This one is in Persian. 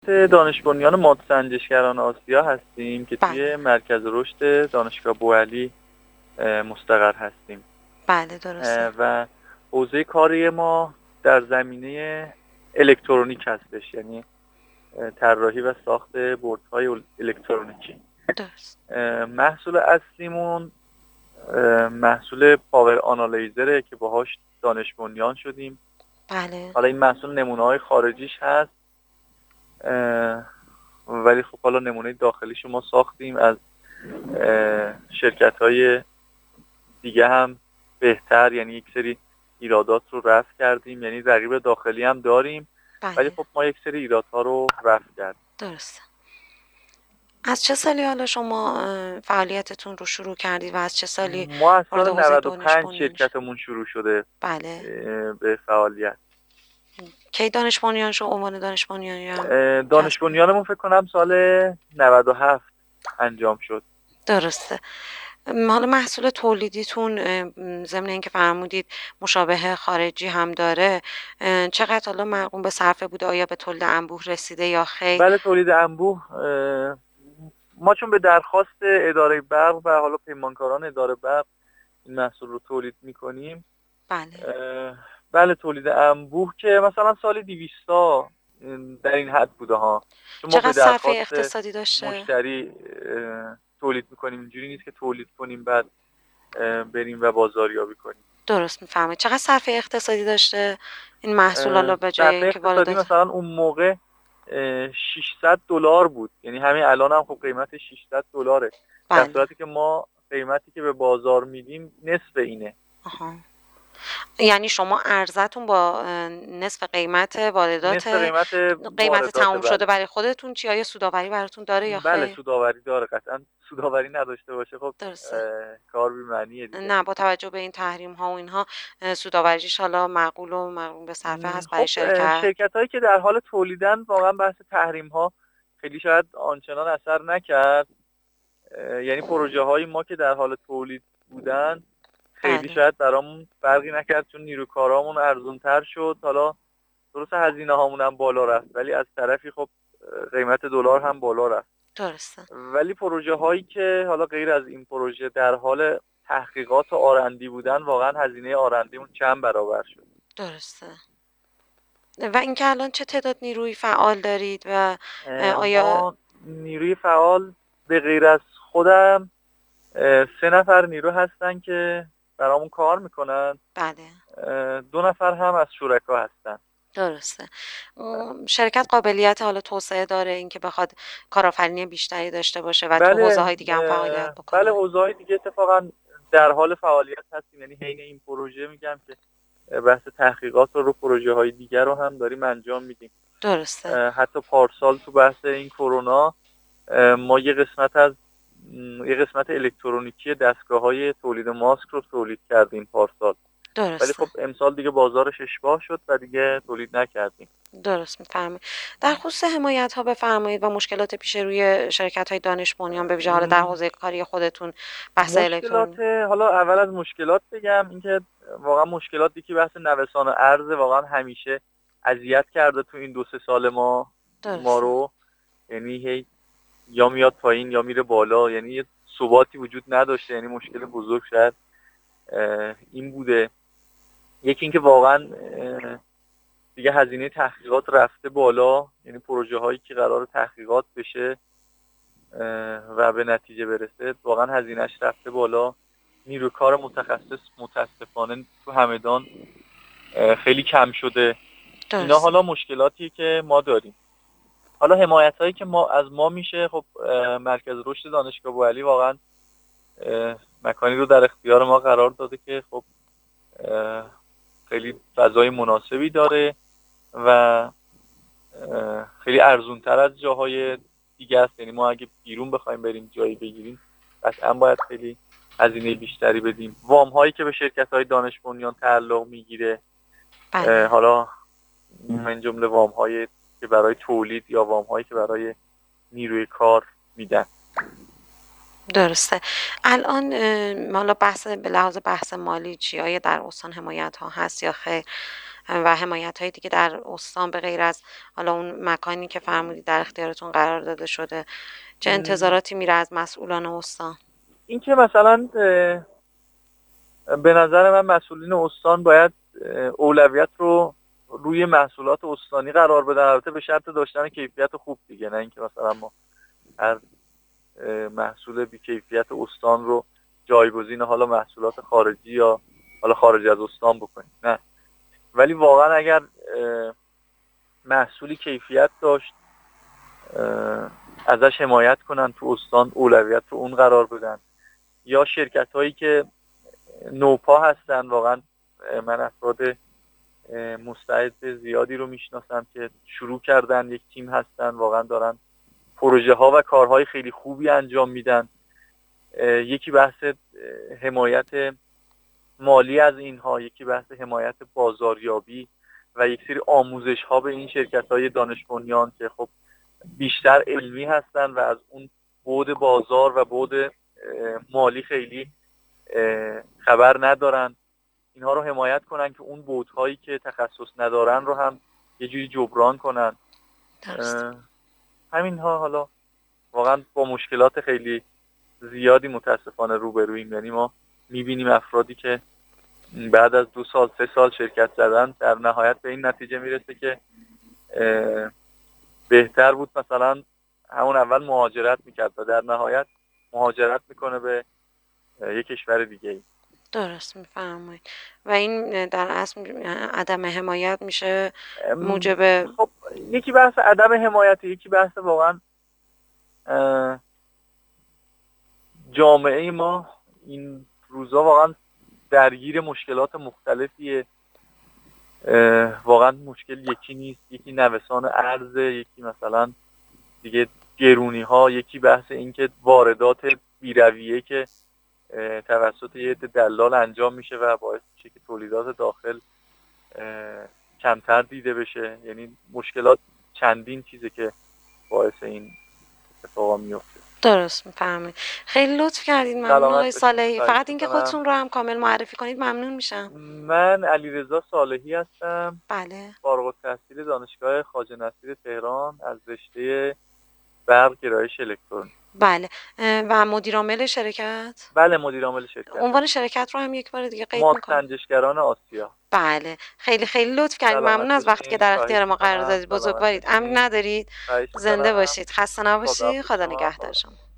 دانش بنیان مادسنجشگران آسیا هستیم که بله. توی مرکز رشد دانشگاه بوعلی مستقر هستیم. بله درسته. و حوزه کاری ما در زمینه الکترونیک هستش، یعنی طراحی و ساخت بردهای الکترونیکی. درست. محصول اصلیمون محصول پاور آنالیزره که باهاش دانش بنیان شدیم. بله. حالا این محصول نمونه‌های خارجیش هست، ولی خب حالا نمونه داخلیشو ما ساختیم از شرکت‌های دیگه هم بهتر، یعنی یک سری ایرادات رو رفع کردیم، یعنی رقیب داخلی هم داریم. بله. ولی خب ما یک سری ایرادها رو رفع کردیم. درسته. از چه سالی حالا شما فعالیتتون رو شروع کردید و از چه سالی ما از وارد سال حوزه دانش 95 بنیان شدید؟ شرکتمون شروع شده بله. به فعالیت. کی دانش بنیان شو عنوان دانش بنیانی هم دانش بنیانمون فکر کنم سال 97 انجام شد. درسته. حالا محصول تولیدیتون ضمن اینکه فرمودید مشابه خارجی هم داره، چقدر حالا مرقوم به صرفه بوده؟ آیا به تولید انبوه رسیده یا خیر؟ بله تولید انبوه ما چون به درخواست اداره برق و حالا پیمانکاران اداره برق این محصول رو تولید میکنیم. بله تولید انبوه که مثلا سال 200 در این حد بوده ها. چقدر صرفه اقتصادی داشته؟ مشتری تولید میکنیم، اینجوری نیست که تولید کنیم بعد بریم و بازاریابی کنیم. درست میفهمید. چقدر صرفه اقتصادی داشته این محصول؟ حالا به جای اینکه واردات مثلا اون موقع $600 بود، یعنی همین الان هم خب قیمت $600 در صورتی که ما قیمتی که به بازار میدیم نصف اینه. یعنی شما ارزتون با نصف قیمت واردات، قیمت تموم شده برای خودتون چی؟ آیا سودآوری براتون داره یا خیر؟ بله سودآوری داره. قطعا سودآوری نداشته باشه خب کار بی معنیه دیگه. نه با توجه به این تحریم ها و اینها سودآوریش حالا معقول و مرقوم به صرفه هست برای شرکتایی که در حال تولیدن واقعا بحث تحریم ها خیلی شاید آنچنان اثر نکرد. یعنی پروژه های ما که در حال تولید بودن خیلی شاید برامون فرقی نکرد، چون نیروی کارامون ارزان‌تر شد. حالا درست هزینه هامون هم بالا رفت، ولی از طرفی خب قیمت دلار هم بالا رفت. درسته. ولی پروژه هایی که حالا غیر از این پروژه در حال تحقیقات و آرندی بودن، واقعا هزینه آرندیمون چند برابر شد. درسته. و اینکه الان چه تعداد نیروی فعال دارید و آیا نیروی فعال به غیر از خودم 3 نفر نیرو هستن که برامون کار میکنن. بله. 2 نفر هم از شرکا هستن. درسته. شرکت قابلیت حالا توسعه داره اینکه بخواد کارآفرینی بیشتری داشته باشه و تو حوزه‌های دیگه هم فعالیت بکنه؟ بله حوزه‌های دیگه اتفاقا در حال فعالیت هستیم، یعنی حین این پروژه میگم که بحث تحقیقات رو پروژه‌های دیگر رو هم داریم انجام میدیم. درسته. حتی پارسال تو بحث این کرونا ما یه قسمت الکترونیکی دستگاه‌های تولید ماسک رو تولید کردیم پارسال. درسته. ولی خب امسال دیگه بازارش اشباع شد و دیگه تولید نکردیم. درست میفهمید. در خصوص حمایت ها بفرمایید و مشکلات پیش روی شرکت های دانش بنیان به ویژه حالا در حوزه کاری خودتون بحث مشکلات حالا اول از مشکلات بگم اینکه واقعا مشکلاتی که بحث نوسان ارز واقعا همیشه اذیت کرده تو این 2-3 سال ما رو، یعنی هی یا میاد پایین یا میره بالا، یعنی یه ثباتی وجود نداشته. یعنی مشکل بزرگ شاید این بوده. یکی اینکه واقعا دیگه هزینه تحقیقات رفته بالا، یعنی پروژه هایی که قرار تحقیقات بشه و به نتیجه برسه واقعا هزینهش رفته بالا. نیروی کار متخصص متاسفانه تو همدان خیلی کم شده. اینا حالا مشکلاتی که ما داریم. حالا حمایت هایی که از ما میشه، خب مرکز رشد دانشگاه بوعلی واقعا مکانی رو در اختیار ما قرار داده که خب خیلی فضای مناسبی داره و خیلی ارزونتر از جاهای دیگه است. یعنی ما اگه بیرون بخوایم بریم جایی بگیریم قطعا باید خیلی هزینه بیشتری بدیم. وام هایی که به شرکت های دانش بنیان تعلق میگیره، حالا من جمله وام هایی که برای تولید یا وام هایی که برای نیروی کار میدن. درسته. الان حالا بحث به لحاظ بحث مالی چی؟ آیا در استان حمایت ها هست یا خیر؟ و حمایت‌های دیگه در استان به غیر از حالا اون مکانی که فرمودید در اختیارتون قرار داده شده، چه انتظاراتی میره از مسئولان استان؟ این که مثلا به نظر من مسئولین استان باید اولویت رو روی محصولات استانی قرار بدن، البته به شرط داشتن کیفیت خوب دیگه، نه اینکه مثلا ما هر محصول بی کیفیت استان رو جایگزین حالا محصولات خارجی یا حالا خارج از استان بکنیم، نه. ولی واقعا اگر محصولی کیفیت داشت ازش حمایت کنن، تو استان اولویت رو اون قرار بدن. یا شرکت هایی که نوپا هستن، واقعا من افراد مستعد زیادی رو میشناسم که شروع کردن، یک تیم هستن، واقعا دارن پروژه ها و کارهای خیلی خوبی انجام میدن. یکی بحث حمایت مالی از اینها، یکی بحث حمایت بازاریابی و یک سری آموزش ها به این شرکت های دانش بنیان که خب بیشتر علمی هستن و از اون بعد بازار و بعد مالی خیلی خبر ندارن. اینها رو حمایت کنن که اون بعدهایی که تخصص ندارن رو هم یه جوری جبران کنن. همین ها. حالا واقعا با مشکلات خیلی زیادی متاسفانه روبرویم، یعنی ما میبینیم افرادی که بعد از 2 سال 3 سال شرکت زدن در نهایت به این نتیجه میرسه که بهتر بود مثلا همون اول مهاجرت میکرد و در نهایت مهاجرت میکنه به یک کشور دیگه ای. درست میفرمایید. و این در اصل عدم حمایت میشه موجب خب یکی بحث عدم حمایت، یکی بحث واقعا جامعه ما این روزا واقعا درگیر مشکلات مختلفیه. واقعا مشکل یکی نیست، یکی نوسان ارز، یکی مثلا دیگه گرونی ها، یکی بحث این که واردات بیرویه که توسط یه دلال انجام میشه و باعث میشه که تولیدات داخل کمتر دیده بشه. یعنی مشکلات چندین چیزه که باعث این اتفاقا میفته. درست میفهمید. خیلی لطف کردید. ممنون آقای صالحی. فقط اینکه خودتون رو هم کامل معرفی کنید ممنون میشم. من علیرضا صالحی هستم. بله. فارغ التحصیل دانشگاه خواجه نصیر تهران از رشته برق گرایش الکترونیک. بله. و مدیر عامل شرکت؟ بله مدیر عامل شرکت. عنوان شرکت رو هم یک بار دیگه قید میکنم. سنجشگران آسیا. بله. خیلی خیلی لطف کردید. ممنون از وقتی که در اختیار ما قرار دادید. بزرگوارید. امن ندارید. زنده باشید. خسته نباشید. خدا نگهدار شما.